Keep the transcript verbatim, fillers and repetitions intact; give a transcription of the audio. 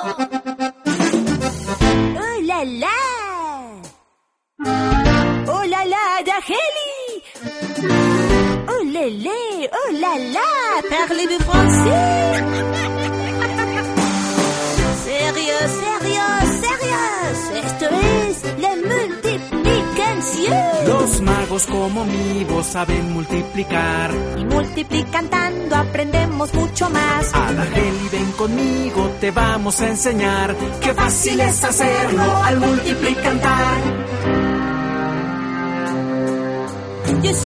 ¡Oh, la, la! ¡Oh, la, la, Daheli! ¡Oh, lé, lé! ¡Oh, la, la! Parlez-vous français? Sérieux, sérieux, sérieux. Esto es la multiplicación. Los magos como Mibo saben multiplicar. Y multiplicando aprendemos mucho más. Adaheli, ven conmigo, te vamos a enseñar. Qué fácil es hacerlo al multiplicar.